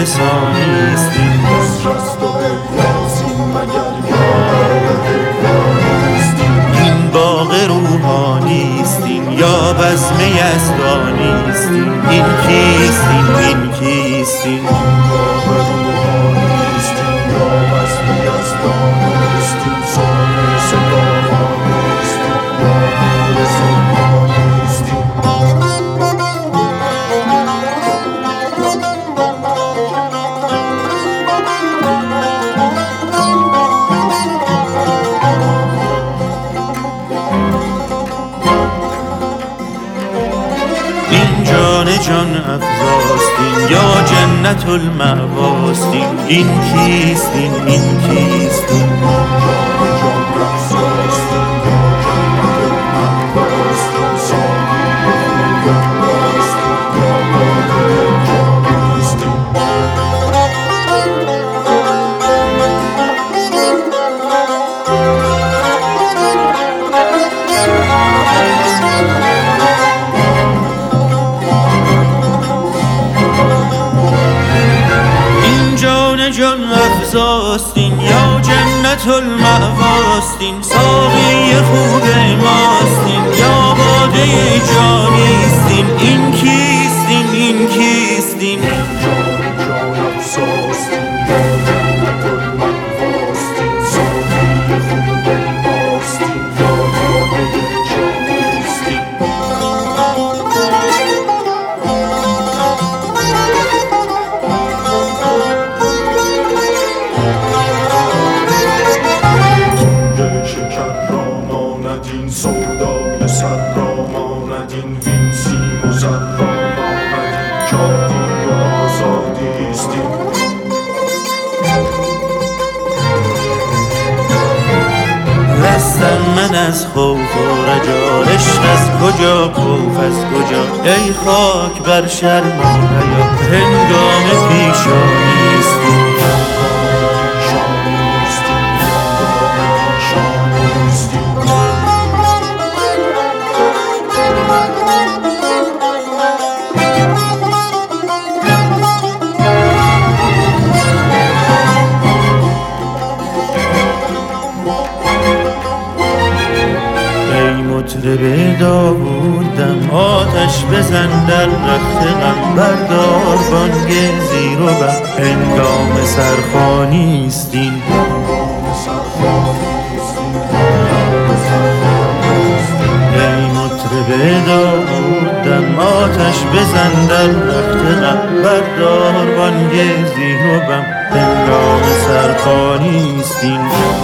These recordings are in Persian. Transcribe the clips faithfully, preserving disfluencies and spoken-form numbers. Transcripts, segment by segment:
رسانیست این دسترست و ابرازیم مگر یار ابرازیم این باغ روحانیست این یا بزم یزدانیست این این کیست این این کیست این باغ روحانیست این یا بزم یزدانیست این سایه صداهانیست این یا نور سلطانیست این جان جان افزاستین یا جنت المأواستین این کیست این این کیست این جان جان افزاستین یا جنت المأواستین سایه خوبستین یا باده جانیستین جان افزاستین یا جنت المأواستین ساقی خوب ماستین یا باده جانیستین این کیستین این کیستین جان جان افزاستین یا جنت المأواستین ساقی خوب ماستین یا باده جانیستین این سودای سر را ماند این وین سیم و زر را ماند این جادی و آزادیست رستم من از خوف و رجا عشق از کجا خوف از کجا ای خاک بر شرم و حیا هنگام پیشانیستی مطرب داوودم آتش بزن در رخت غم بردار بانگ زیر و بم هنگام سرخوانیست این ای مطرب داوودم آتش بزن در رخت غم بردار بانگ زیر و بم هنگام سرخوانیست این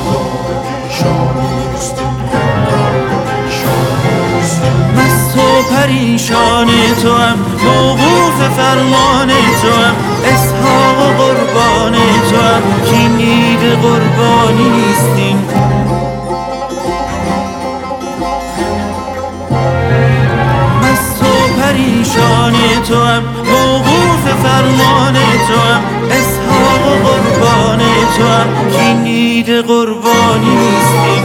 پریشان تو هم موقوف فرمان تو هم اسحاق و قربان تو هم کین عید قربانیستیم مست و پریشان تو هم موقوف فرمان تو هم اسحاق و قربان تو هم کین عید قربانیستیم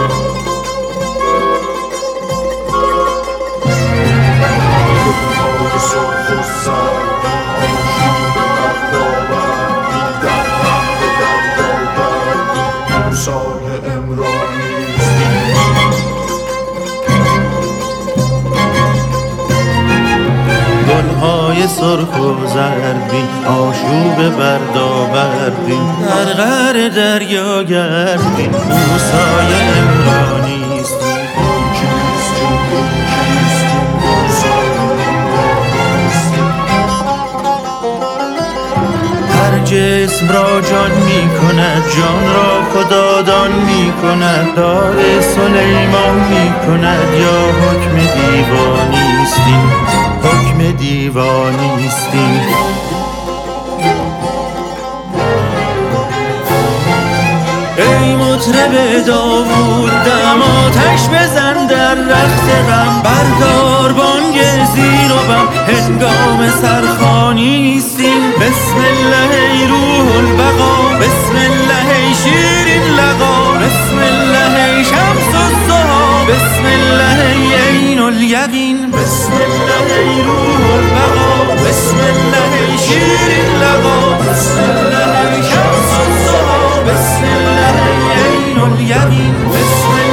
گلهای سرخ و زربین آشوب بردابردین در غر دریا گردین موسای عمرانیست جسم را جان می کند جان را خدادان می کند دار سلیمان می کند یا حکم دیوانیستین حکم دیوانیستین ای مطرب داوود دم آتش بزن در رخت غم بردار بانگ زیر و بم هنگام سرخوانیستین بسم الله ای روح البقا بسم الله ای شیرین لقا بسم الله ای شمس الضحی بسم الله ای عین الیقین، بسم الله ای روح البقا، بسم الله ای شیرین لقا، بسم الله ای شمس الضحا، بسم الله ای عین الیقین، بسم الله